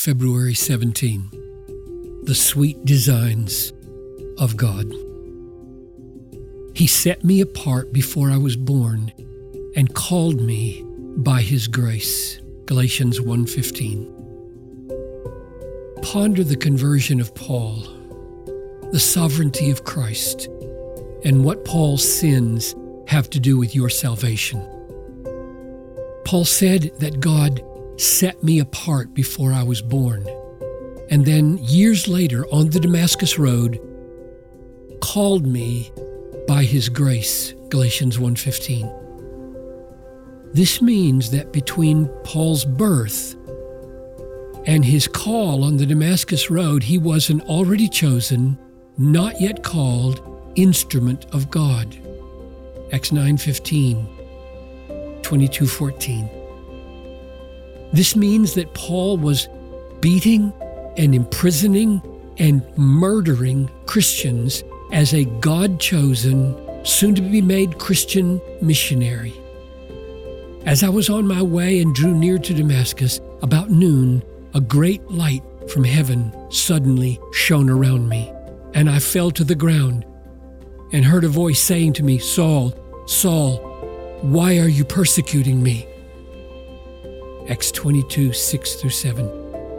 February 17. The sweet designs of God. He set me apart before I was born and called me by His grace. Galatians 1:15. Ponder the conversion of Paul, the sovereignty of Christ, and what Paul's sins have to do with your salvation. Paul said that God set me apart before I was born, and then years later on the Damascus Road, called me by His grace, Galatians 1:15. This means that between Paul's birth and his call on the Damascus Road, he was an already chosen, not yet called instrument of God. Acts 9:15, 22:14. This means that Paul was beating and imprisoning and murdering Christians as a God-chosen, soon-to-be-made Christian missionary. As I was on my way and drew near to Damascus, about noon, a great light from heaven suddenly shone around me, and I fell to the ground and heard a voice saying to me, "Saul, Saul, why are you persecuting me?" Acts 22:6-7.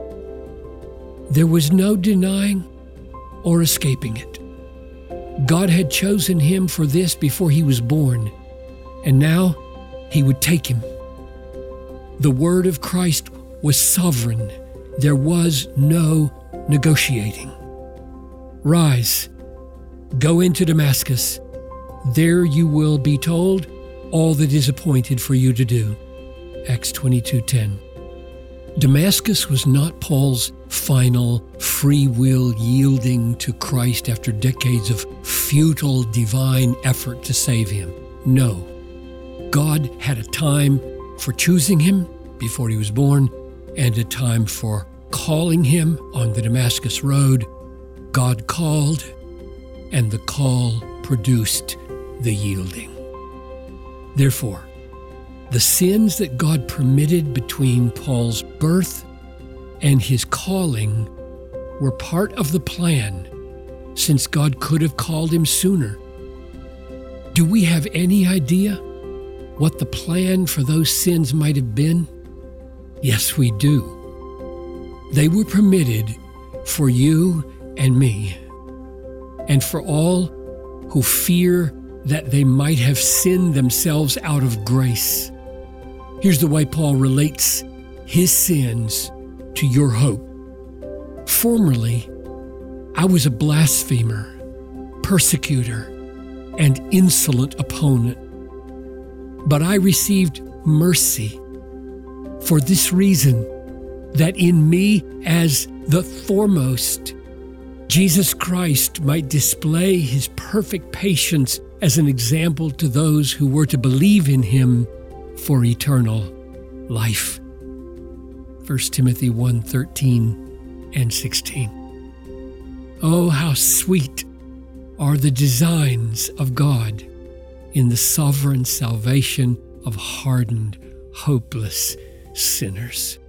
There was no denying or escaping it. God had chosen him for this before he was born, and now he would take him. The word of Christ was sovereign. There was no negotiating. Rise, go into Damascus. There you will be told all that is appointed for you to do. Acts 22:10. Damascus was not Paul's final free will yielding to Christ after decades of futile divine effort to save him. No. God had a time for choosing him before he was born and a time for calling him on the Damascus Road. God called, and the call produced the yielding. Therefore, the sins that God permitted between Paul's birth and his calling were part of the plan, since God could have called him sooner. Do we have any idea what the plan for those sins might have been? Yes, we do. They were permitted for you and me, and for all who fear that they might have sinned themselves out of grace. Here's the way Paul relates his sins to your hope. Formerly, I was a blasphemer, persecutor, and insolent opponent. But I received mercy for this reason, that in me as the foremost, Jesus Christ might display his perfect patience as an example to those who were to believe in him for eternal life. 1 Timothy 1:13 and 16. Oh, how sweet are the designs of God in the sovereign salvation of hardened, hopeless sinners.